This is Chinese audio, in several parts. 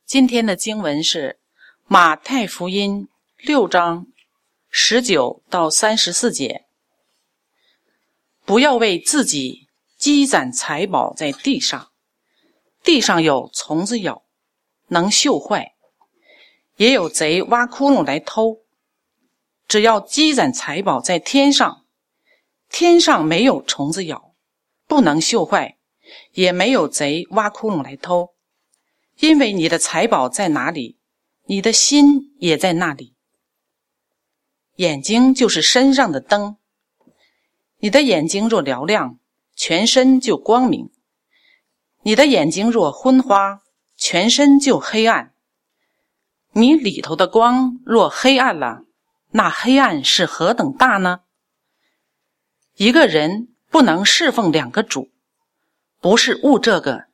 今天的经文是马太福音6章19到34节。不要为自己积攒财宝在地上，地上有虫子咬，能锈坏，也有贼挖窟窿来偷。只要积攒财宝在天上，天上没有虫子咬，不能锈坏，也没有贼挖窟窿来偷。因为你的财宝在哪里，你的心也在那里。眼睛就是身上的灯，你的眼睛若嘹亮，全身就光明；你的眼睛若昏花，全身就黑暗。你里头的光若黑暗了，那黑暗是何等大呢？一个人不能侍奉两个主，不是误这个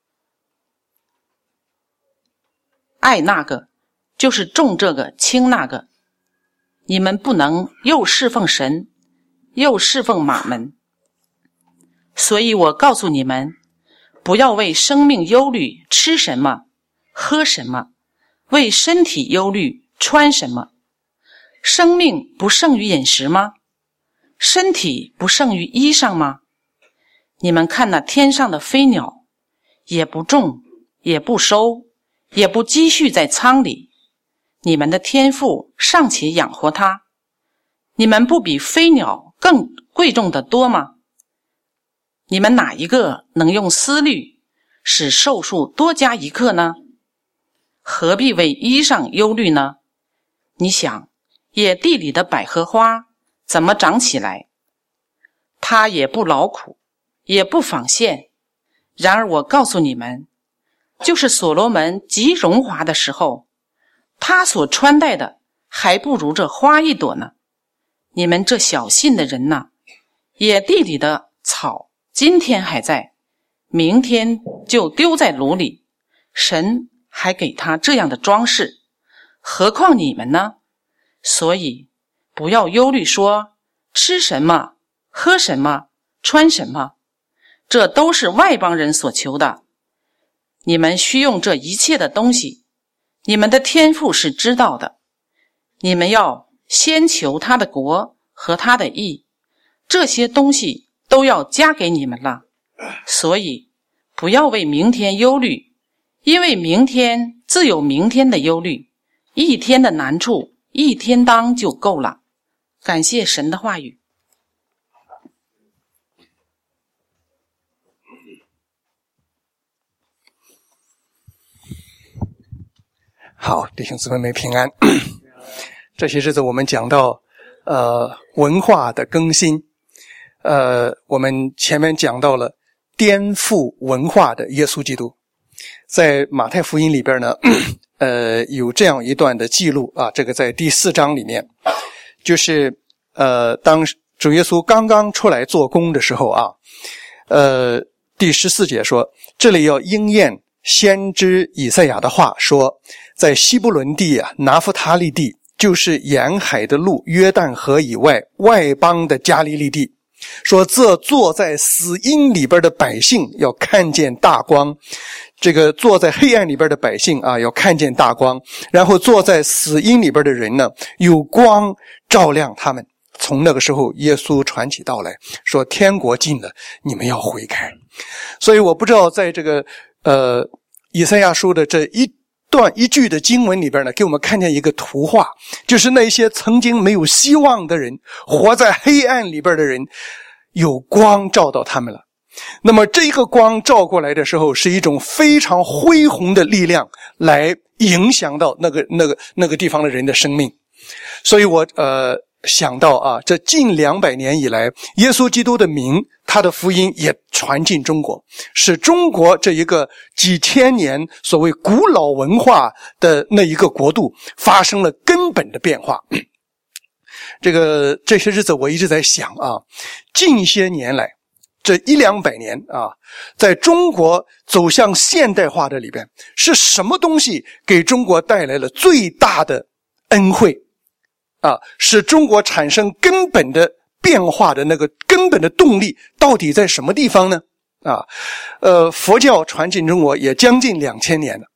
爱那个，就是重这个轻那个。你们不能又侍奉神，又侍奉马门。所以我告诉你们，不要为生命忧虑吃什么喝什么，为身体忧虑穿什么。生命不胜于饮食吗？身体不胜于衣裳吗？你们看那天上的飞鸟，也不种，也不收，也不积蓄在仓里，你们的天父尚且养活它，你们不比飞鸟更贵重的多吗？你们哪一个能用思虑使寿数多加一刻呢？何必为衣裳忧虑呢？你想，野地里的百合花怎么长起来？它也不劳苦，也不纺线。然而我告诉你们，就是所罗门极荣华的时候，他所穿戴的还不如这花一朵呢。你们这小信的人哪，野地里的草今天还在，明天就丢在炉里，神还给他这样的装饰，何况你们呢？所以不要忧虑说吃什么喝什么穿什么，这都是外邦人所求的。你们需用这一切的东西，你们的天父是知道的。你们要先求他的国和他的义，这些东西都要加给你们了。所以不要为明天忧虑，因为明天自有明天的忧虑，一天的难处一天当就够了。感谢神的话语。 好，弟兄姊妹们平安。这些日子我们讲到文化的更新，我们前面讲到了颠覆文化的耶稣基督。在马太福音里边呢有这样一段的记录啊，这个在第4章里面，就是当主耶稣刚刚出来做工的时候啊，第14节说，这里要应验先知以赛亚的话，说在西布伦地啊，拿弗他利地，就是沿海的路，约旦河以外外邦的加利利地，说这坐在死荫里边的百姓要看见大光，这个坐在黑暗里边的百姓啊要看见大光，然后坐在死荫里边的人呢有光照亮他们。从那个时候耶稣传起道来，说天国近了，你们要悔改。所以我不知道在这个以赛亚书的这一句的经文里边呢，给我们看见一个图画，就是那些曾经没有希望的人，活在黑暗里边的人，有光照到他们了。那么这个光照过来的时候，是一种非常恢宏的力量，来影响到那个地方的人的生命。所以我想到啊，这近200年以来，耶稣基督的名，他的福音也传进中国，使中国这一个几千年所谓古老文化的那一个国度发生了根本的变化。这些日子我一直在想啊，近些年来这100-200年啊，在中国走向现代化的里边，是什么东西给中国带来了最大的恩惠啊，使中国产生根本的变化的那个根本的动力到底在什么地方呢？啊，佛教传进中国也将近2000年了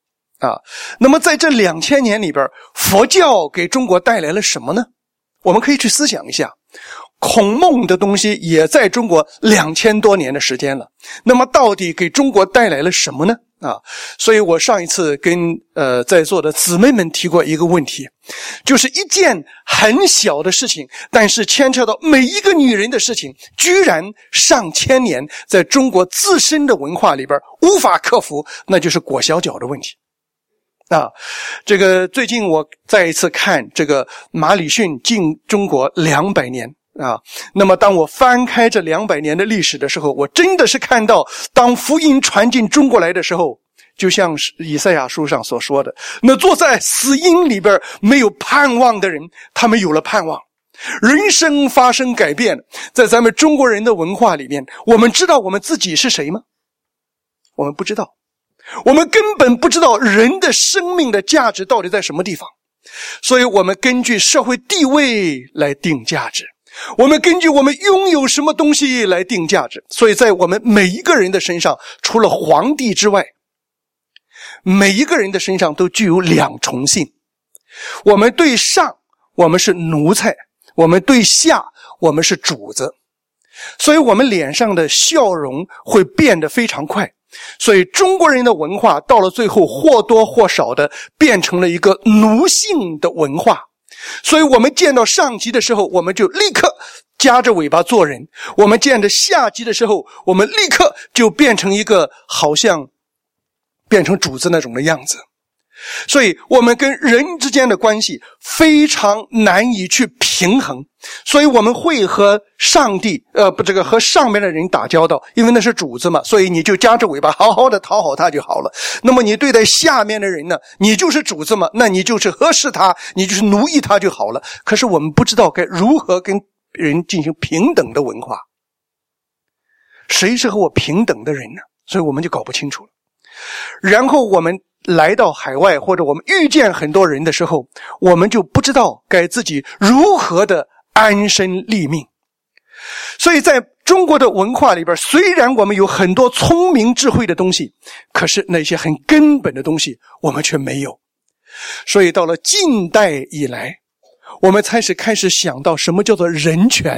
啊。那么在这2000年里边，佛教给中国带来了什么呢？我们可以去思想一下。孔孟的东西也在中国2000多年的时间了，那么到底给中国带来了什么呢？所以我上一次跟在座的姊妹们提过一个问题，就是一件很小的事情，但是牵扯到每一个女人的事情，居然上千年在中国自身的文化里边无法克服，那就是裹小脚的问题。这个最近我再一次看这个马礼逊进中国200年那么当我翻开这200年的历史的时候，我真的是看到当福音传进中国来的时候，就像以赛亚书上所说的，那坐在死荫里边没有盼望的人，他们有了盼望，人生发生改变。在咱们中国人的文化里面，我们知道我们自己是谁吗？我们不知道，我们根本不知道人的生命的价值到底在什么地方，所以我们根据社会地位来定价值，我们根据我们拥有什么东西来定价值。所以在我们每一个人的身上，除了皇帝之外，每一个人的身上都具有2重性。我们对上，我们是奴才；我们对下，我们是主子。所以我们脸上的笑容会变得非常快。所以中国人的文化到了最后或多或少的变成了一个奴性的文化。所以我们见到上级的时候，我们就立刻夹着尾巴做人；我们见着下级的时候，我们立刻就变成一个好像变成主子那种的样子。所以我们跟人之间的关系非常难以去平衡，所以我们会和上帝和上面的人打交道，因为那是主子嘛，所以你就夹着尾巴好好的讨好他就好了。那么你对待下面的人呢，你就是主子嘛，那你就是呵侍他，你就是奴役他就好了。可是我们不知道该如何跟人进行平等的文化，谁是和我平等的人呢？所以我们就搞不清楚了。然后我们来到海外，或者我们遇见很多人的时候，我们就不知道该自己如何的安身立命。所以在中国的文化里边，虽然我们有很多聪明智慧的东西，可是那些很根本的东西我们却没有。所以到了近代以来，我们开始想到什么叫做人权、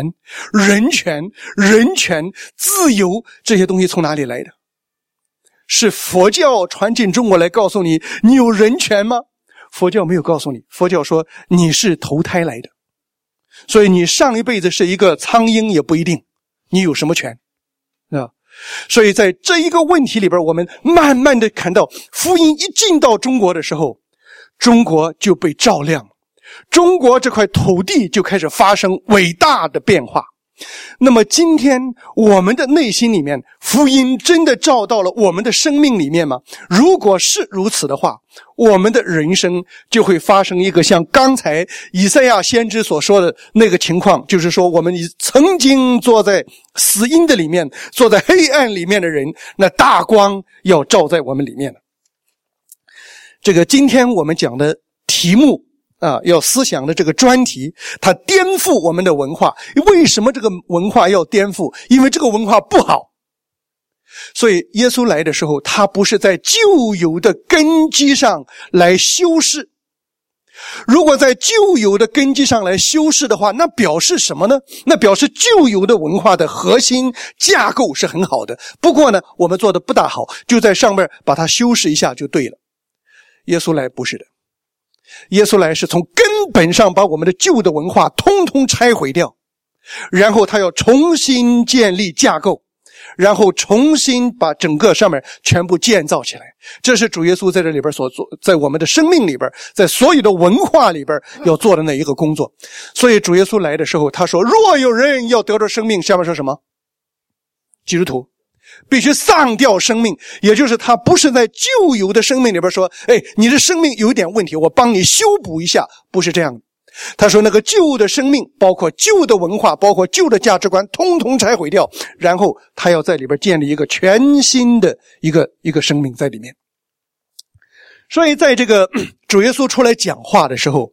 自由，这些东西从哪里来的？是佛教传进中国来告诉你，你有人权吗？佛教没有告诉你，佛教说你是投胎来的，所以你上一辈子是一个苍蝇也不一定，你有什么权？所以在这一个问题里边，我们慢慢的看到福音一进到中国的时候，中国就被照亮了，中国这块土地就开始发生伟大的变化。那么今天我们的内心里面，福音真的照到了我们的生命里面吗？如果是如此的话，我们的人生就会发生一个像刚才以赛亚先知所说的那个情况，就是说我们曾经坐在死荫的里面，坐在黑暗里面的人，那大光要照在我们里面了。这个今天我们讲的题目要思想的这个专题，它颠覆我们的文化。为什么这个文化要颠覆？因为这个文化不好。所以耶稣来的时候，他不是在旧有的根基上来修饰。如果在旧有的根基上来修饰的话，那表示什么呢？那表示旧有的文化的核心架构是很好的，不过呢，我们做的不大好，就在上面把它修饰一下就对了。耶稣来不是的，耶稣来是从根本上把我们的旧的文化通通拆毁掉，然后他要重新建立架构，然后重新把整个上面全部建造起来。这是主耶稣在这里边所做，在我们的生命里边，在所有的文化里边要做的那一个工作。所以主耶稣来的时候，他说若有人要得着生命，下面说什么？基督徒必须丧掉生命，也就是他不是在旧有的生命里边说，你的生命有一点问题，我帮你修补一下，不是这样的。他说那个旧的生命，包括旧的文化，包括旧的价值观，通通拆毁掉，然后他要在里边建立一个全新的一个生命在里面。所以在这个主耶稣出来讲话的时候，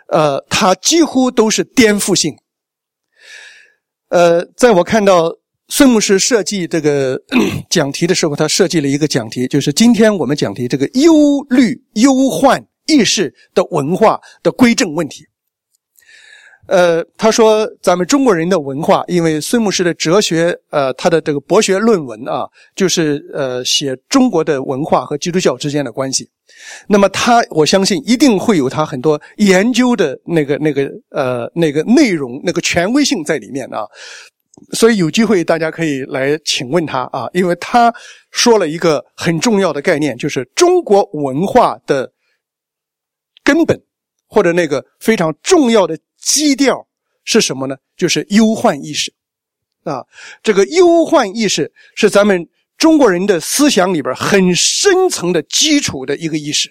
他几乎都是颠覆性。在我看到孙牧师设计这个讲题的时候，他设计了一个讲题，就是今天我们讲题这个忧虑、忧患意识的文化的归正问题。他说咱们中国人的文化，因为孙牧师的哲学他的这个博学论文啊，就是写中国的文化和基督教之间的关系。那么我相信一定会有他很多研究的那个内容，那个权威性在里面啊。所以有机会大家可以来请问他啊，因为他说了一个很重要的概念，就是中国文化的根本或者那个非常重要的基调是什么呢？就是忧患意识啊。这个忧患意识是咱们中国人的思想里边很深层的基础的一个意识。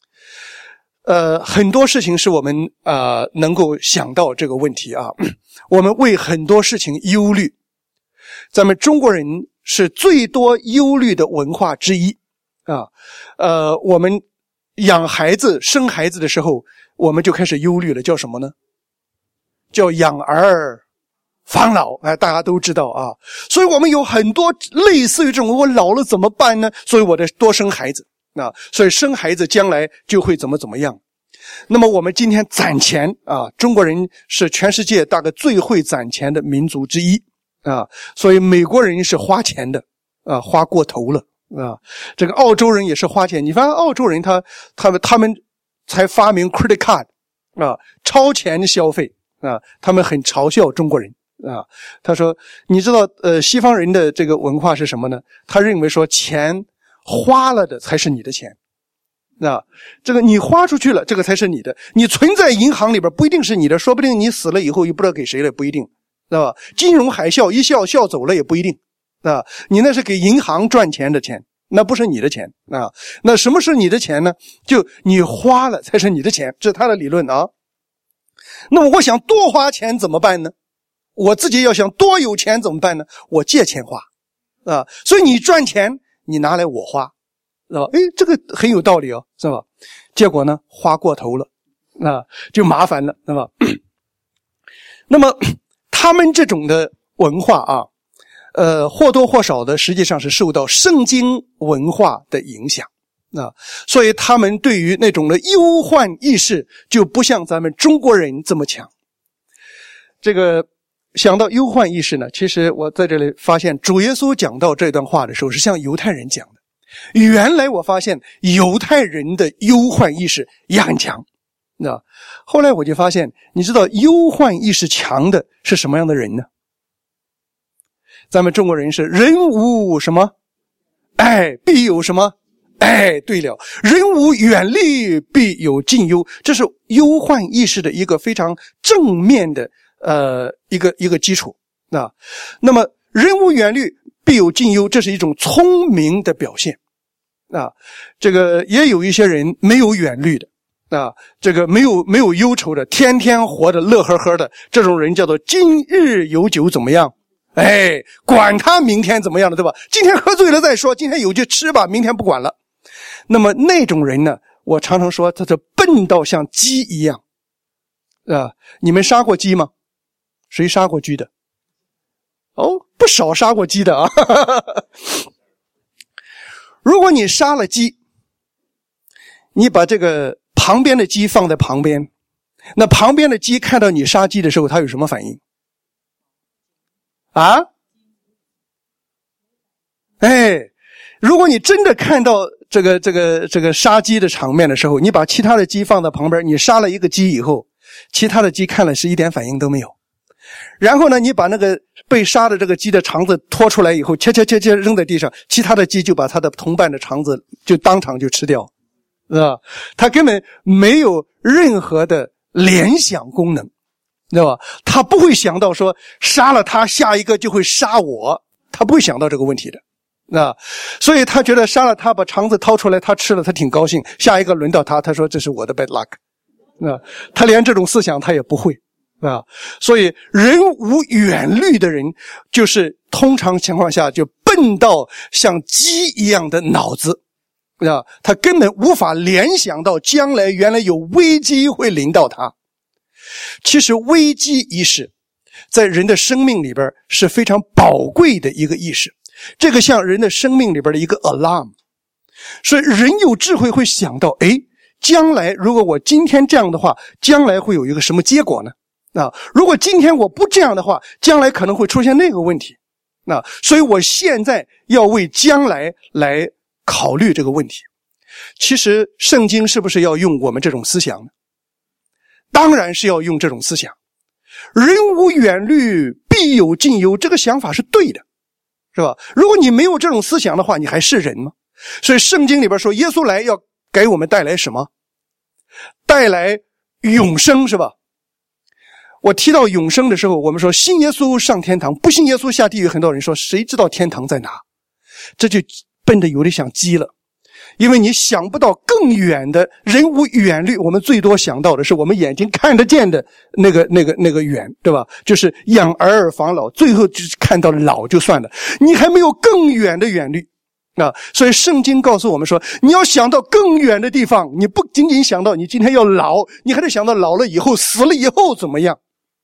很多事情是我们能够想到这个问题啊。我们为很多事情忧虑，咱们中国人是最多忧虑的文化之一啊。我们养孩子生孩子的时候，我们就开始忧虑了，叫什么呢？叫养儿防老，大家都知道啊。所以我们有很多类似于这种我老了怎么办呢？所以我得多生孩子啊，所以生孩子将来就会怎么样。那么我们今天攒钱啊，中国人是全世界大概最会攒钱的民族之一啊，所以美国人是花钱的啊，花过头了啊。这个澳洲人也是花钱，你发现澳洲人他们才发明 credit card 啊，超前消费啊，他们很嘲笑中国人啊。他说你知道西方人的这个文化是什么呢？他认为说钱花了的才是你的钱啊，这个你花出去了，这个才是你的。你存在银行里边不一定是你的，说不定你死了以后又不知道给谁了，不一定，知道吧？金融海啸一笑走了也不一定啊。你那是给银行赚钱的钱，那不是你的钱啊。那什么是你的钱呢？就你花了才是你的钱，这是他的理论啊。那么我想多花钱怎么办呢？我自己要想多有钱怎么办呢？我借钱花啊。所以你赚钱你拿来我花，知道吧？这个很有道理哦，是吧？结果呢花过头了啊，就麻烦了，是吧？那么他们这种的文化啊，或多或少的实际上是受到圣经文化的影响啊，所以他们对于那种的忧患意识就不像咱们中国人这么强。这个想到忧患意识呢，其实我在这里发现主耶稣讲到这段话的时候是向犹太人讲的。原来我发现犹太人的忧患意识也很强。那后来我就发现，你知道忧患意识强的是什么样的人呢？咱们中国人是人无什么爱必有什么爱，对了，人无远虑必有近忧，这是忧患意识的一个非常正面的一个基础啊。那么人无远虑必有近忧，这是一种聪明的表现啊。这个也有一些人没有远虑的啊，这个没有忧愁的，天天活得乐呵呵的，这种人叫做今日有酒怎么样？管他明天怎么样了，对吧？今天喝醉了再说，今天有就吃吧，明天不管了。那么那种人呢，我常常说他就笨到像鸡一样啊。你们杀过鸡吗？谁杀过鸡的？不少杀过鸡的啊。如果你杀了鸡，你把这个旁边的鸡放在旁边，那旁边的鸡看到你杀鸡的时候，它有什么反应啊？如果你真的看到这个杀鸡的场面的时候，你把其他的鸡放在旁边，你杀了一个鸡以后，其他的鸡看了是一点反应都没有。然后呢，你把那个被杀的这个鸡的肠子拖出来以后，切扔在地上，其他的鸡就把它的同伴的肠子就当场就吃掉，是吧？它根本没有任何的联想功能，知道吧？他不会想到说杀了他下一个就会杀我，他不会想到这个问题的啊。所以他觉得杀了他把肠子掏出来他吃了他挺高兴，下一个轮到他说这是我的 bad luck 啊。他连这种思想他也不会啊。所以人无远虑的人就是通常情况下就笨到像鸡一样的脑子啊，他根本无法联想到将来原来有危机会临到他。其实危机意识在人的生命里边是非常宝贵的一个意识，这个像人的生命里边的一个 alarm。 所以人有智慧会想到，将来如果我今天这样的话，将来会有一个什么结果呢？如果今天我不这样的话，将来可能会出现那个问题。所以我现在要为将来来考虑这个问题。其实圣经是不是要用我们这种思想呢？当然是要用这种思想。人无远虑，必有近忧，这个想法是对的，是吧？如果你没有这种思想的话，你还是人吗？所以圣经里边说，耶稣来要给我们带来什么？带来永生，是吧？我提到永生的时候，我们说信耶稣上天堂，不信耶稣下地狱。很多人说谁知道天堂在哪？这就笨得有点想鸡了，因为你想不到更远的。人无远虑，我们最多想到的是我们眼睛看得见的那个远，对吧？就是养儿防老，最后就是看到老就算了，你还没有更远的远虑。所以圣经告诉我们说，你要想到更远的地方，你不仅仅想到你今天要老，你还得想到老了以后，死了以后怎么样。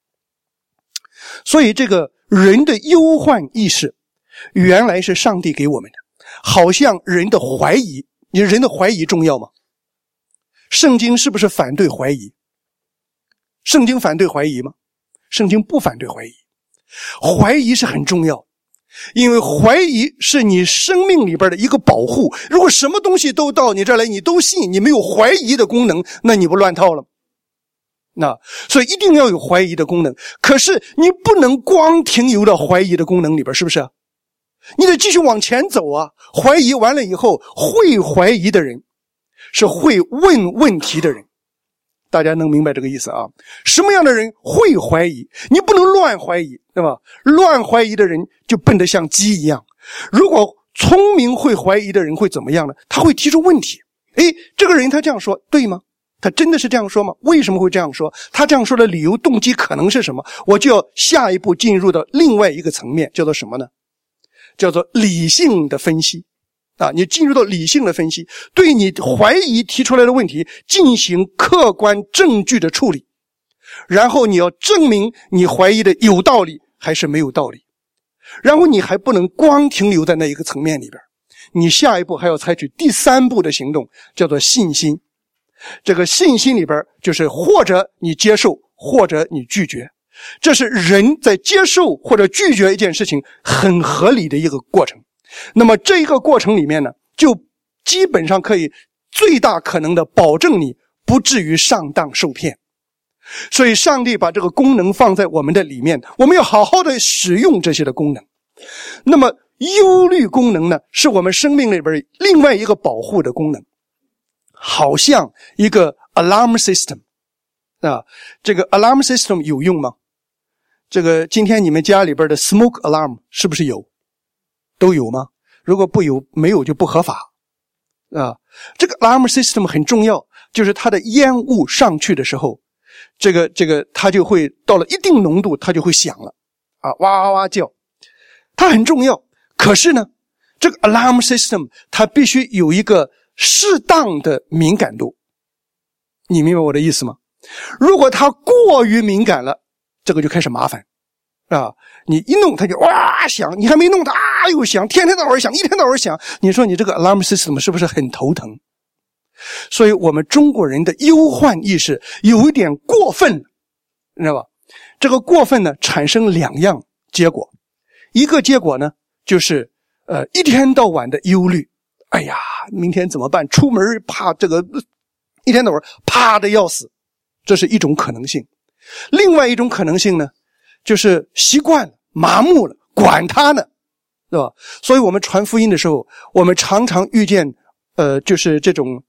所以这个人的忧患意识原来是上帝给我们的，好像人的怀疑。你人的怀疑重要吗？圣经是不是反对怀疑？圣经反对怀疑吗？圣经不反对怀疑。怀疑是很重要，因为怀疑是你生命里边的一个保护。如果什么东西都到你这儿来，你都信，你没有怀疑的功能，那你不乱套了吗？所以一定要有怀疑的功能。可是你不能光停留到怀疑的功能里边，是不是？你得继续往前走啊！怀疑完了以后，会怀疑的人是会问问题的人。大家能明白这个意思啊？什么样的人会怀疑？你不能乱怀疑，对吧？乱怀疑的人就笨得像鸡一样。如果聪明会怀疑的人会怎么样呢？他会提出问题。这个人他这样说对吗？他真的是这样说吗？为什么会这样说？他这样说的理由动机可能是什么？我就要下一步进入到另外一个层面，叫做什么呢？叫做理性的分析。你进入到理性的分析，对你怀疑提出来的问题进行客观证据的处理，然后你要证明你怀疑的有道理还是没有道理。然后你还不能光停留在那一个层面里边，你下一步还要采取第三步的行动，叫做信心。这个信心里边就是或者你接受，或者你拒绝。这是人在接受或者拒绝一件事情很合理的一个过程。那么这一个过程里面呢，就基本上可以最大可能的保证你不至于上当受骗。所以上帝把这个功能放在我们的里面，我们要好好的使用这些的功能。那么忧虑功能呢，是我们生命里边另外一个保护的功能，好像一个 alarm system。这个 alarm system 有用吗？这个今天你们家里边的 smoke alarm 是不是有？都有吗？如果没有就不合法。这个 alarm system 很重要，就是它的烟雾上去的时候，这个它就会到了一定浓度，它就会响了，哇哇哇叫，它很重要。可是呢，这个 alarm system 它必须有一个适当的敏感度。你明白我的意思吗？如果它过于敏感了，这个就开始麻烦你一弄它就哇响，你还没弄它又响，天天到晚响，一天到晚响，你说你这个 alarm system 是不是很头疼？所以我们中国人的忧患意识有一点过分，你知道吧？这个过分呢，产生两样结果。一个结果呢，就是一天到晚的忧虑，哎呀，明天怎么办？出门怕这个一天到晚怕的要死，这是一种可能性。另外一种可能性呢，就是习惯了，麻木了，管他呢，对吧？所以我们传福音的时候，我们常常遇见就是这种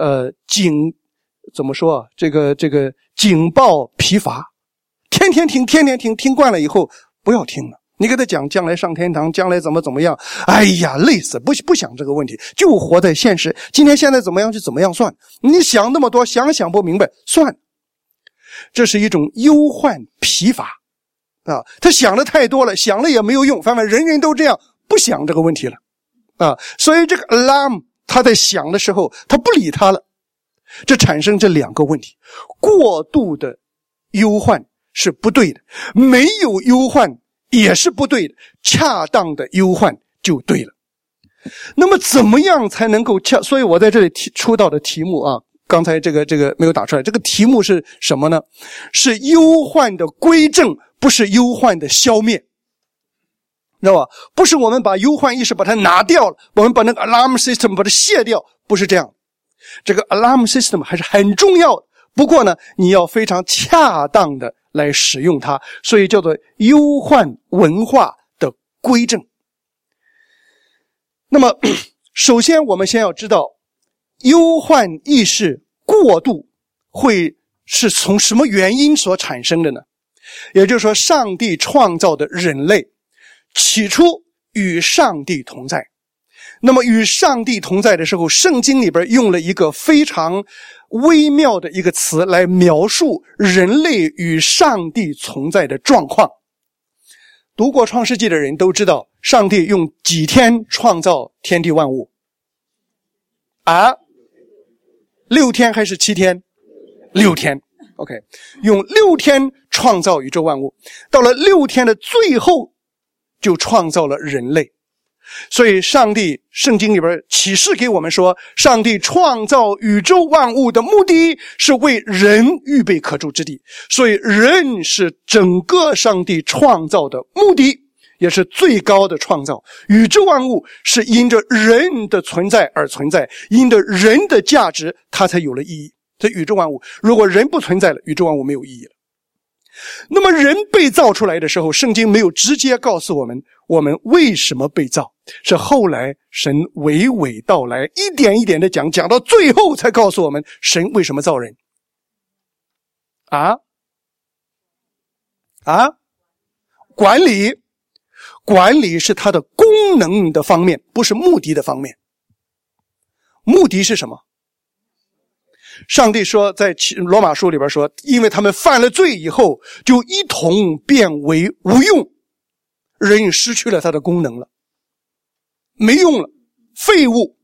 怎么说啊？这个警报疲乏，天天听惯了以后不要听了。你给他讲将来上天堂，将来怎么样，哎呀累死，不想这个问题，就活在现实，今天现在怎么样就怎么样算，你想那么多，想不明白算。这是一种忧患疲乏他想的太多了，想了也没有用，反正人人都这样，不想这个问题了所以这个 alarm 他在想的时候他不理他了，这产生这两个问题。过度的忧患是不对的，没有忧患也是不对的，恰当的忧患就对了。那么怎么样才能够所以我在这里出到的题目啊，刚才这个没有打出来，这个题目是什么呢？是忧患的归正，不是忧患的消灭，知道吧？不是我们把忧患意识把它拿掉了，我们把那个 alarm system 把它卸掉，不是这样。这个 alarm system 还是很重要的，不过呢，你要非常恰当的来使用它，所以叫做忧患文化的归正。那么首先我们先要知道忧患意识过度会是从什么原因所产生的呢？也就是说，上帝创造的人类起初与上帝同在，那么与上帝同在的时候，圣经里边用了一个非常微妙的一个词来描述人类与上帝同在的状况。读过创世纪的人都知道，上帝用几天创造天地万物啊？6天还是7天？6天。OK， 用6天创造宇宙万物，到了6天的最后就创造了人类。所以上帝圣经里边启示给我们说，上帝创造宇宙万物的目的是为人预备可住之地，所以人是整个上帝创造的目的，也是最高的创造。宇宙万物是因着人的存在而存在，因着人的价值它才有了意义。这宇宙万物如果人不存在了，宇宙万物没有意义了。那么人被造出来的时候，圣经没有直接告诉我们为什么被造，是后来神娓娓道来，一点一点的讲到最后才告诉我们神为什么造人。管理是它的功能的方面，不是目的的方面。目的是什么？上帝说，在罗马书里边说，因为他们犯了罪以后，就一同变为无用，人失去了他的功能了，没用了，废物。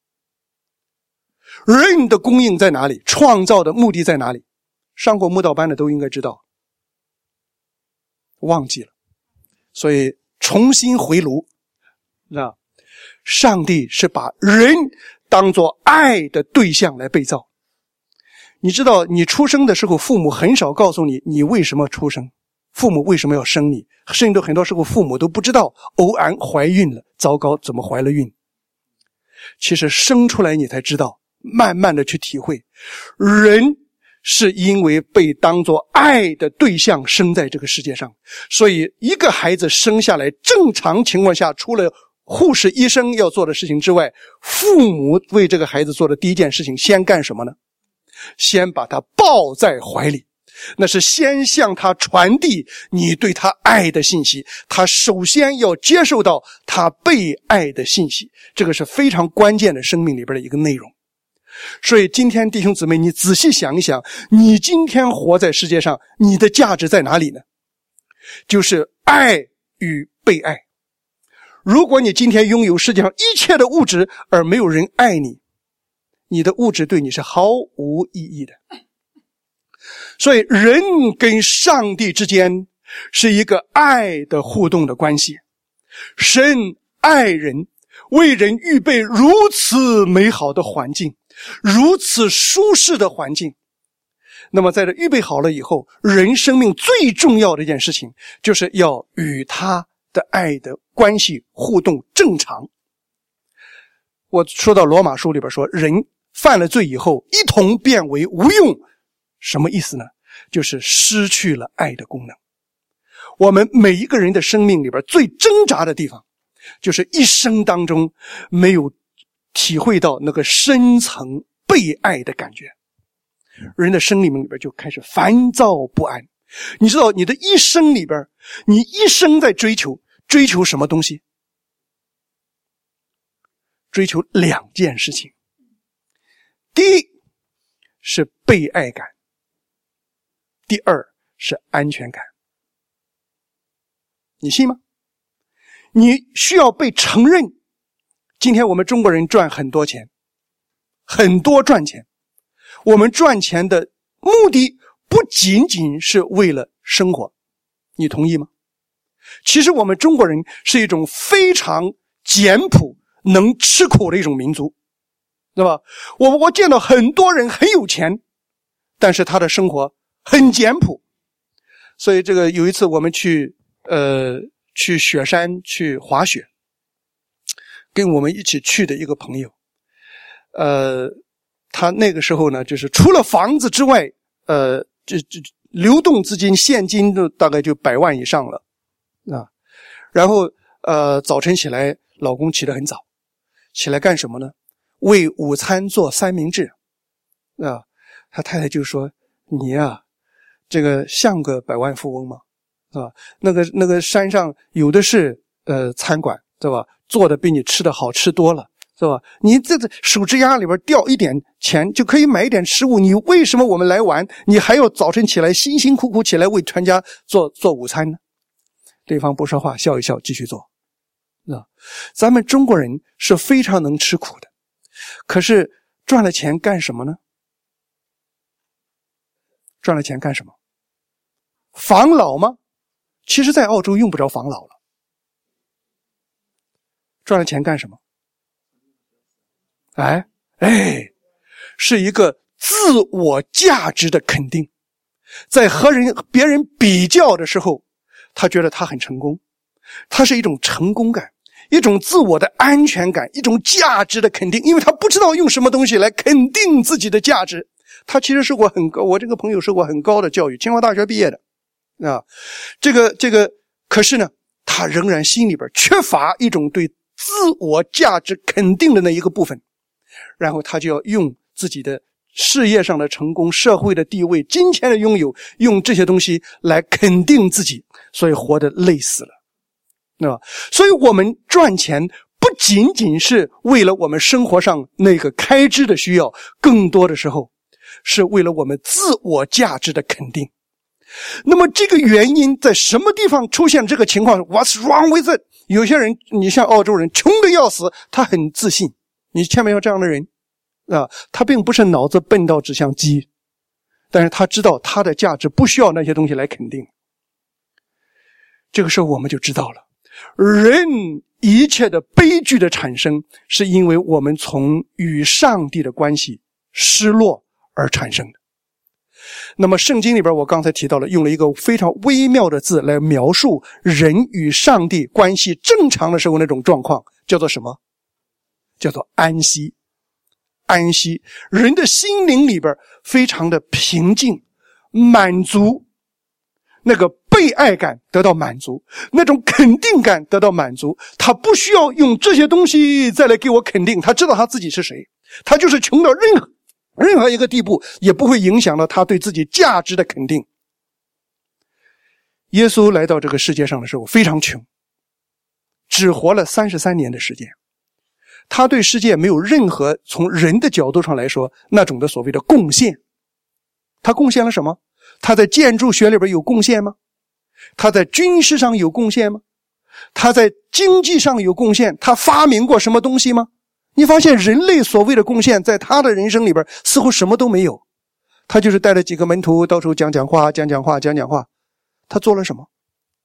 人的供应在哪里？创造的目的在哪里？上过慕道班的都应该知道，忘记了，所以重新回炉。上帝是把人当作爱的对象来被造。你知道你出生的时候，父母很少告诉你你为什么出生，父母为什么要生你，甚至很多时候父母都不知道，偶然怀孕了，糟糕，怎么怀了孕。其实生出来你才知道，慢慢的去体会，人是因为被当作爱的对象生在这个世界上。所以一个孩子生下来，正常情况下，除了护士医生要做的事情之外，父母为这个孩子做的第一件事情先干什么呢？先把他抱在怀里，那是先向他传递你对他爱的信息，他首先要接受到他被爱的信息，这个是非常关键的生命里边的一个内容。所以今天弟兄姊妹，你仔细想一想，你今天活在世界上，你的价值在哪里呢？就是爱与被爱。如果你今天拥有世界上一切的物质，而没有人爱你，你的物质对你是毫无意义的。所以人跟上帝之间是一个爱的互动的关系。神爱人，为人预备如此美好的环境，如此舒适的环境。那么在这预备好了以后，人生命最重要的一件事情，就是要与他的爱的关系互动正常。我说到罗马书里边说，人犯了罪以后一同变为无用，什么意思呢？就是失去了爱的功能。我们每一个人的生命里边最挣扎的地方，就是一生当中没有体会到那个深层被爱的感觉，人的生命里边就开始烦躁不安。你知道你的一生里边，你一生在追求什么东西？追求2件事情。第一是被爱感，第二是安全感。你信吗？你需要被承认。今天我们中国人赚很多钱，很多赚钱，我们赚钱的目的不仅仅是为了生活，你同意吗？其实我们中国人是一种非常简朴能吃苦的一种民族，对吧？我见到很多人很有钱，但是他的生活很简朴。所以这个有一次我们去雪山去滑雪，跟我们一起去的一个朋友，他那个时候呢，就是除了房子之外，流动资金现金都大概就100万以上了啊。然后早晨起来，老公起得很早，起来干什么呢？为午餐做三明治啊。他太太就说：“你啊，这个像个100万富翁吗？是吧？那个山上有的是餐馆，对吧？做的比你吃的好吃多了。”是吧？你这手指丫里边掉一点钱就可以买一点食物，你为什么我们来玩，你还要早晨起来辛辛苦苦起来为全家做午餐呢？对方不说话，笑一笑继续做。咱们中国人是非常能吃苦的，可是赚了钱干什么呢？赚了钱干什么？防老吗？其实在澳洲用不着防老了。赚了钱干什么？是一个自我价值的肯定。在和别人比较的时候，他觉得他很成功，他是一种成功感，一种自我的安全感，一种价值的肯定，因为他不知道用什么东西来肯定自己的价值。他其实受过很高，我这个朋友受过很高的教育，清华大学毕业的啊。这个可是呢，他仍然心里边缺乏一种对自我价值肯定的那一个部分。然后他就要用自己的事业上的成功、社会的地位、金钱的拥有，用这些东西来肯定自己，所以活得累死了，对吧？所以我们赚钱不仅仅是为了我们生活上那个开支的需要，更多的时候是为了我们自我价值的肯定。那么这个原因在什么地方出现这个情况？ What's wrong with it？ 有些人，你像澳洲人穷得要死，他很自信，你千万要这样的人啊，他并不是脑子笨到只像鸡，但是他知道他的价值不需要那些东西来肯定。这个时候我们就知道了，人一切的悲剧的产生是因为我们从与上帝的关系失落而产生的。那么圣经里边我刚才提到了，用了一个非常微妙的字来描述人与上帝关系正常的时候那种状况，叫做什么？叫做安息。安息，人的心灵里边非常的平静、满足，那个被爱感得到满足，那种肯定感得到满足，他不需要用这些东西再来给我肯定，他知道他自己是谁，他就是穷到任何一个地步也不会影响到他对自己价值的肯定。耶稣来到这个世界上的时候非常穷，只活了33年的时间，他对世界没有任何从人的角度上来说那种的所谓的贡献。他贡献了什么？他在建筑学里边有贡献吗？他在军事上有贡献吗？他在经济上有贡献？他发明过什么东西吗？你发现人类所谓的贡献在他的人生里边似乎什么都没有，他就是带了几个门徒到处讲讲话。他做了什么？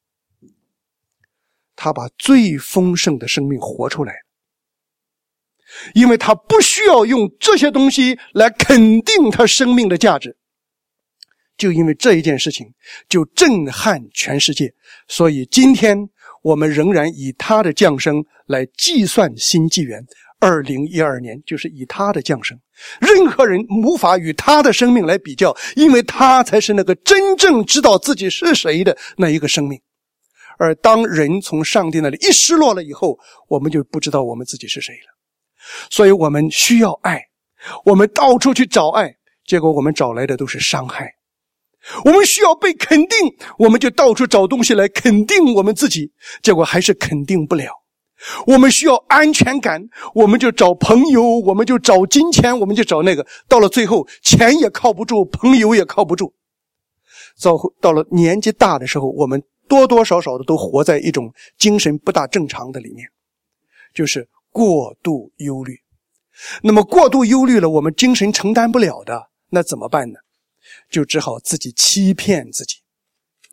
他把最丰盛的生命活出来，因为他不需要用这些东西来肯定他生命的价值。就因为这一件事情就震撼全世界，所以今天我们仍然以他的降生来计算新纪元，2012年就是以他的降生，任何人无法与他的生命来比较，因为他才是那个真正知道自己是谁的那一个生命。而当人从上帝那里一失落了以后，我们就不知道我们自己是谁了。所以我们需要爱，我们到处去找爱，结果我们找来的都是伤害。我们需要被肯定，我们就到处找东西来肯定我们自己，结果还是肯定不了。我们需要安全感，我们就找朋友，我们就找金钱，我们就找那个，到了最后钱也靠不住，朋友也靠不住。到了年纪大的时候，我们多多少少的都活在一种精神不大正常的里面，就是过度忧虑。那么过度忧虑了，我们精神承担不了的，那怎么办呢？就只好自己欺骗自己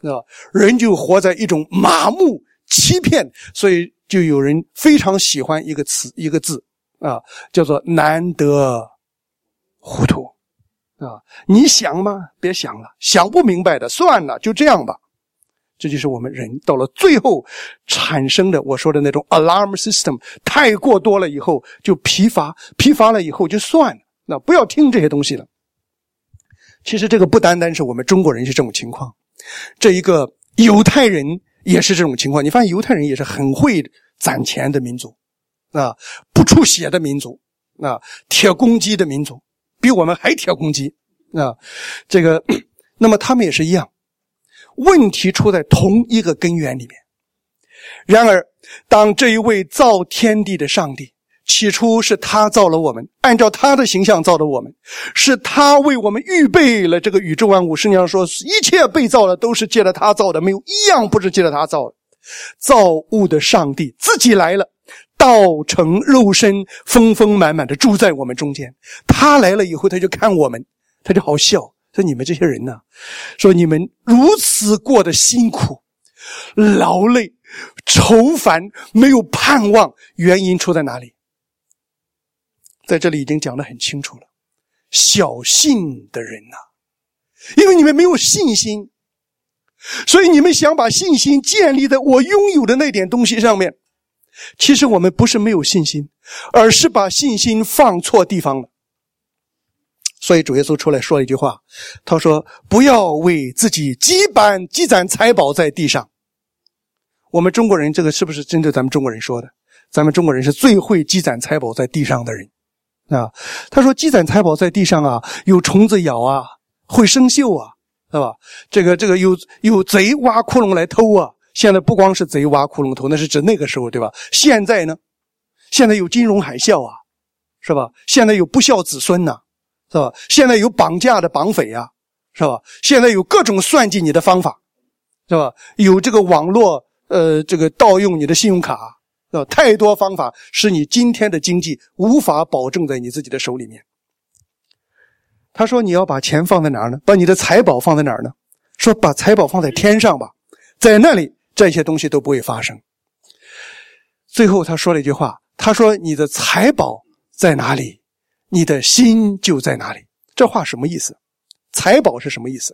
人就活在一种麻木欺骗，所以就有人非常喜欢一个词一个字叫做难得糊涂你想吗？别想了，想不明白的算了，就这样吧。这就是我们人到了最后产生的我说的那种 alarm system 太过多了以后就疲乏了以后就算了，不要听这些东西了。其实这个不单单是我们中国人是这种情况，这一个犹太人也是这种情况。你发现犹太人也是很会攒钱的民族不出血的民族铁公鸡的民族，比我们还铁公鸡这个那么他们也是一样，问题出在同一个根源里面。然而当这一位造天地的上帝，起初是他造了我们，按照他的形象造了我们，是他为我们预备了这个宇宙万物。圣经上说一切被造的都是借着他造的，没有一样不是借着他造的。造物的上帝自己来了，道成肉身，丰丰满满的住在我们中间。他来了以后，他就看我们，他就好笑，说你们这些人呢，说你们如此过得辛苦劳累愁烦，没有盼望，原因出在哪里？在这里已经讲得很清楚了，小信的人因为你们没有信心，所以你们想把信心建立在我拥有的那点东西上面。其实我们不是没有信心，而是把信心放错地方了。所以主耶稣出来说了一句话，他说不要为自己积攒财宝在地上。我们中国人这个是不是针对咱们中国人说的？咱们中国人是最会积攒财宝在地上的人他说积攒财宝在地上有虫子咬会生锈对吧？这个有贼挖窟窿来偷现在不光是贼挖窟窿偷，那是指那个时候对吧？现在呢？现在有金融海啸是吧？现在有不孝子孙是吧？现在有绑架的绑匪是吧？现在有各种算计你的方法是吧？有这个网络这个盗用你的信用卡是吧？太多方法使你今天的经济无法保证在你自己的手里面。他说你要把钱放在哪儿呢？把你的财宝放在哪儿呢？说把财宝放在天上吧，在那里这些东西都不会发生。最后他说了一句话，他说你的财宝在哪里，你的心就在哪里。这话什么意思？财宝是什么意思？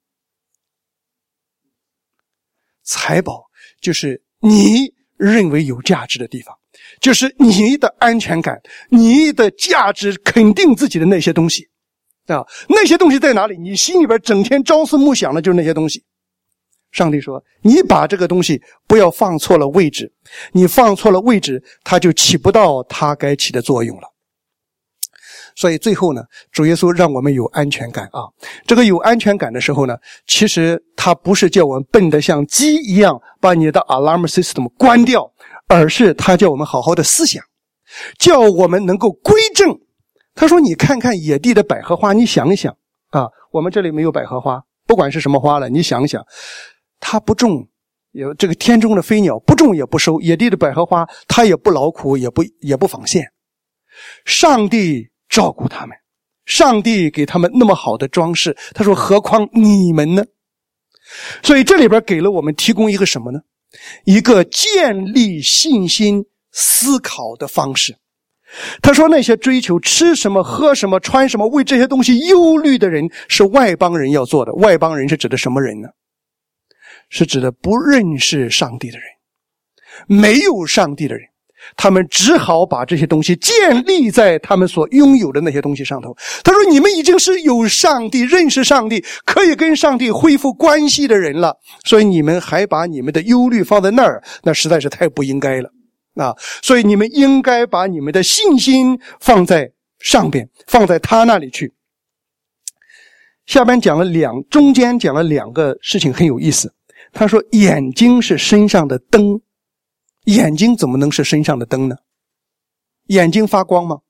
财宝就是你认为有价值的地方，就是你的安全感，你的价值肯定自己的那些东西那些东西在哪里？你心里边整天朝思暮想的就是那些东西。上帝说你把这个东西不要放错了位置，你放错了位置，它就起不到它该起的作用了。所以最后呢，主耶稣让我们有安全感这个有安全感的时候呢，其实他不是叫我们笨得像鸡一样把你的 alarm system 关掉，而是他叫我们好好的思想，叫我们能够归正。他说你看看野地的百合花，你想一想我们这里没有百合花，不管是什么花了，你想想，它不种，有这个天中的飞鸟不种也不收，野地的百合花它也不劳苦，也不纺线，上帝照顾他们，上帝给他们那么好的装饰，他说何况你们呢？所以这里边给了我们提供一个什么呢？一个建立信心思考的方式。他说那些追求吃什么喝什么穿什么为这些东西忧虑的人是外邦人要做的。外邦人是指的什么人呢？是指的不认识上帝的人，没有上帝的人，他们只好把这些东西建立在他们所拥有的那些东西上头。他说你们已经是有上帝，认识上帝，可以跟上帝恢复关系的人了，所以你们还把你们的忧虑放在那儿，那实在是太不应该了所以你们应该把你们的信心放在上边，放在他那里去。下边中间讲了两个事情很有意思。他说眼睛是身上的灯，眼睛怎么能是身上的灯呢？眼睛发光吗？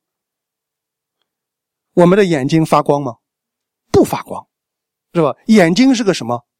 我们的眼睛发光吗？不发光，是吧？眼睛是个什么？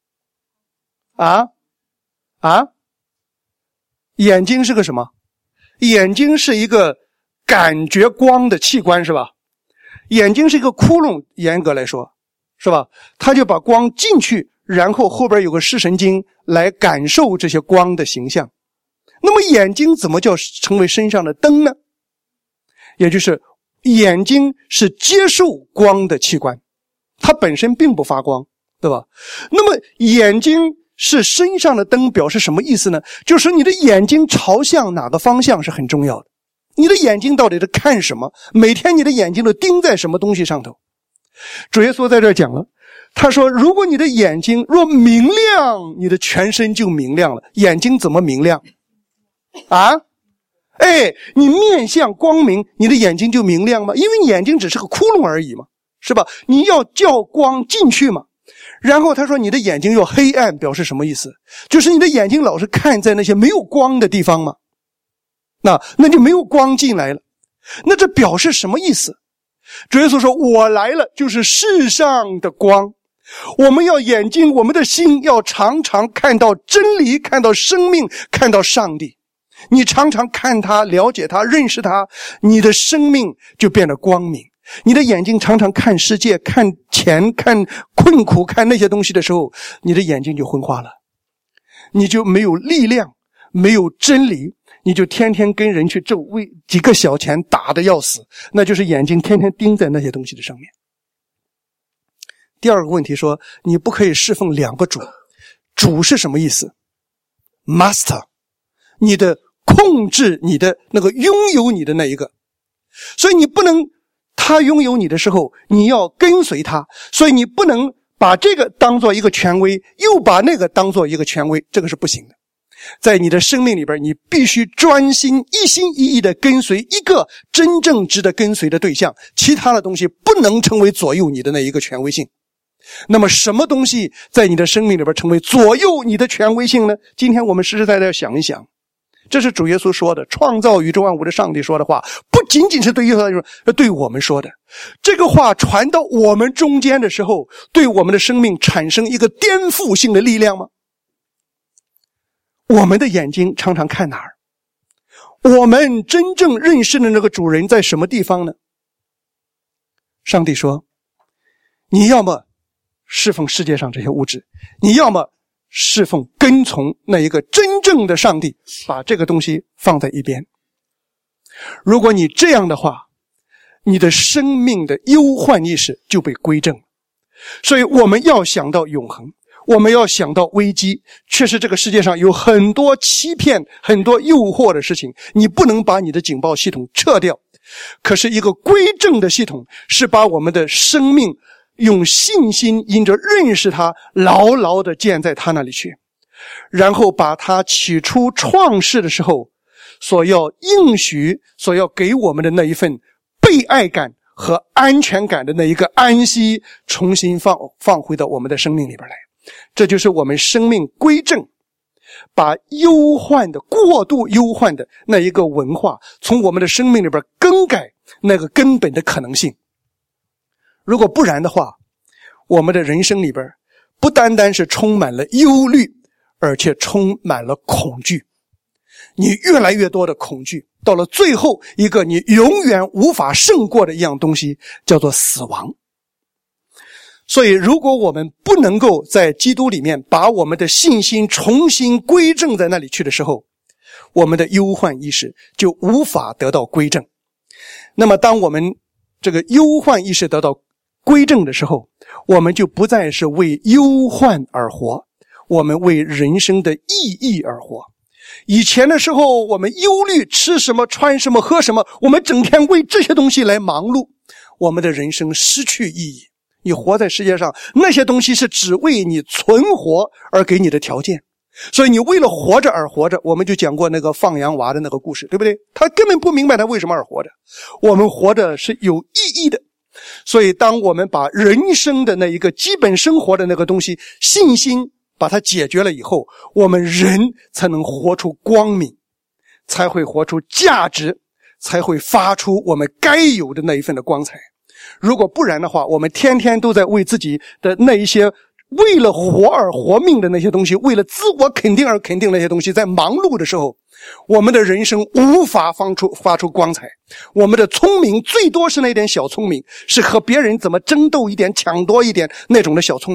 眼睛是个什么？眼睛是一个感觉光的器官，是吧？眼睛是一个窟窿，严格来说，是吧？它就把光进去， 然后后边有个视神经来感受这些光的形象。那么眼睛怎么叫成为身上的灯呢？也就是眼睛是接受光的器官，它本身并不发光，对吧？那么眼睛是身上的灯，表示什么意思呢？就是你的眼睛朝向哪个方向是很重要的。你的眼睛到底是看什么？每天你的眼睛都盯在什么东西上头？主耶稣在这儿讲了，他说如果你的眼睛若明亮，你的全身就明亮了。眼睛怎么明亮啊？你面向光明，你的眼睛就明亮吗？因为你眼睛只是个窟窿而已嘛，是吧？你要叫光进去嘛。然后他说你的眼睛要黑暗，表示什么意思？就是你的眼睛老是看在那些没有光的地方嘛，那就没有光进来了。那这表示什么意思？主耶稣说我来了就是世上的光。我们要眼睛，我们的心要常常看到真理，看到生命，看到上帝。你常常看他，了解他，认识他，你的生命就变得光明。你的眼睛常常看世界，看钱，看困苦，看那些东西的时候，你的眼睛就昏花了，你就没有力量，没有真理，你就天天跟人去咒，为几个小钱打得要死，那就是眼睛天天盯在那些东西的上面。第二个问题说，你不可以侍奉两个主。主是什么意思？ Master， 你的控制，你的那个拥有你的那一个。所以你不能他拥有你的时候你要跟随他，所以你不能把这个当做一个权威，又把那个当做一个权威，这个是不行的。在你的生命里边，你必须专心一心一意的跟随一个真正值得跟随的对象，其他的东西不能成为左右你的那一个权威性。那么什么东西在你的生命里边成为左右你的权威性呢？今天我们实实在在想一想，这是主耶稣说的，创造宇宙万物的上帝说的话，不仅仅是对耶稣来说，对我们说的。这个话传到我们中间的时候，对我们的生命产生一个颠覆性的力量吗？我们的眼睛常常看哪儿？我们真正认识的那个主人在什么地方呢？上帝说，你要么侍奉世界上这些物质，你要么侍奉跟从那一个真正的上帝，把这个东西放在一边。如果你这样的话，你的生命的忧患意识就被归正。所以我们要想到永恒，我们要想到危机。确实这个世界上有很多欺骗，很多诱惑的事情，你不能把你的警报系统撤掉。可是一个归正的系统是把我们的生命用信心因着认识他，牢牢地建在他那里去，然后把他起初创世的时候所要应许，所要给我们的那一份被爱感和安全感的那一个安息，重新放回到我们的生命里边来。这就是我们生命归正，把忧患的过度忧患的那一个文化从我们的生命里边更改那个根本的可能性。如果不然的话，我们的人生里边不单单是充满了忧虑，而且充满了恐惧。你越来越多的恐惧，到了最后一个你永远无法胜过的一样东西，叫做死亡。所以如果我们不能够在基督里面把我们的信心重新归正在那里去的时候，我们的忧患意识就无法得到归正。那么当我们这个忧患意识得到归正的时候，我们就不再是为忧患而活，我们为人生的意义而活。以前的时候我们忧虑吃什么穿什么喝什么，我们整天为这些东西来忙碌，我们的人生失去意义。你活在世界上，那些东西是只为你存活而给你的条件，所以你为了活着而活着。我们就讲过那个放羊娃的那个故事，对不对？他根本不明白他为什么而活着。我们活着是有意义的，所以当我们把人生的那一个基本生活的那个东西信心把它解决了以后，我们人才能活出光明，才会活出价值，才会发出我们该有的那一份的光彩。如果不然的话，我们天天都在为自己的那一些为了活而活命的那些东西，为了自我肯定而肯定那些东西在忙碌的时候，我们的人生无法发出光彩。我们的聪明最多是那点小聪明，是和别人怎么争斗一点抢夺一点那种的小聪明。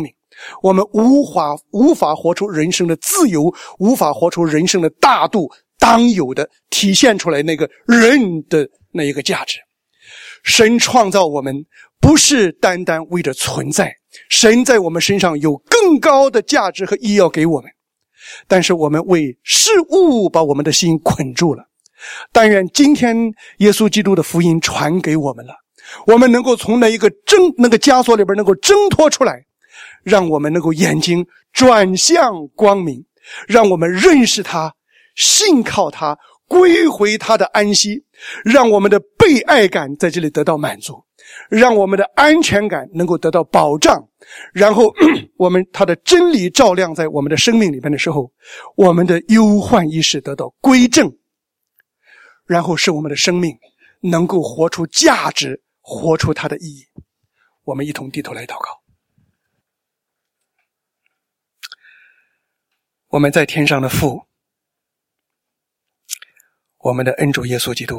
我们无法活出人生的自由，无法活出人生的大度当有的体现出来那个人的那一个价值。神创造我们不是单单为着存在，神在我们身上有更高的价值和意义要给我们，但是我们为事物把我们的心捆住了。但愿今天耶稣基督的福音传给我们了，我们能够从那个枷锁里边能够挣脱出来，让我们能够眼睛转向光明，让我们认识他，信靠他，归回他的安息，让我们的被爱感在这里得到满足，让我们的安全感能够得到保障，然后他的真理照亮在我们的生命里面的时候，我们的忧患意识得到归正，然后使我们的生命能够活出价值，活出它的意义。我们一同低头来祷告。我们在天上的父，我们的恩主耶稣基督，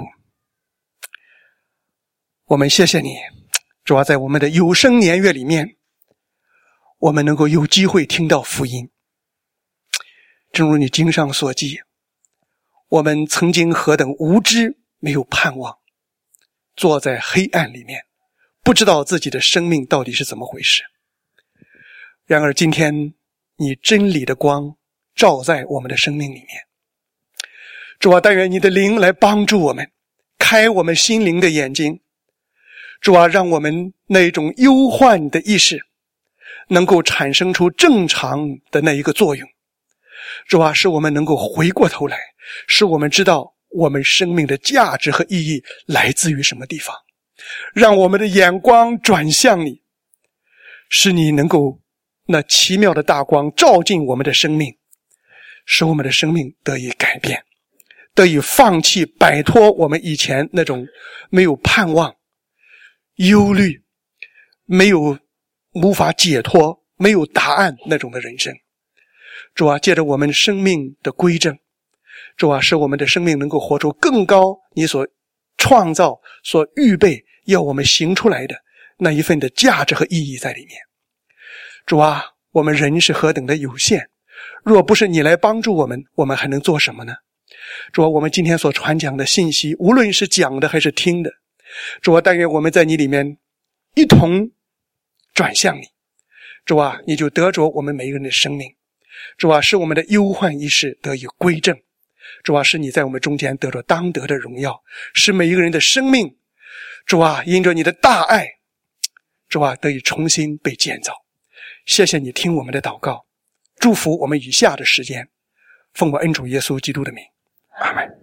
我们谢谢你，主要在我们的有生年月里面，我们能够有机会听到福音。正如你经上所记，我们曾经何等无知，没有盼望，坐在黑暗里面，不知道自己的生命到底是怎么回事。然而今天你真理的光照在我们的生命里面，主啊，但愿你的灵来帮助我们，开我们心灵的眼睛。主啊，让我们那种忧患的意识能够产生出正常的那一个作用。主啊，使我们能够回过头来，使我们知道我们生命的价值和意义来自于什么地方，让我们的眼光转向你，使你能够那奇妙的大光照进我们的生命，使我们的生命得以改变，得以放弃摆脱我们以前那种没有盼望、忧虑、无法解脱、没有答案那种的人生。主啊，借着我们生命的归正，主啊，使我们的生命能够活出更高你所创造、所预备要我们行出来的那一份的价值和意义在里面。主啊，我们人是何等的有限，若不是你来帮助我们，我们还能做什么呢？主啊，我们今天所传讲的信息，无论是讲的还是听的，主啊，但愿我们在你里面一同转向你。主啊，你就得着我们每一个人的生命。主啊，使我们的忧患意识得以归正。主啊，使你在我们中间得着当得的荣耀，使每一个人的生命，主啊，因着你的大爱，主啊，得以重新被建造。谢谢你听我们的祷告，祝福我们余下的时间，奉我恩主耶稣基督的名，阿们。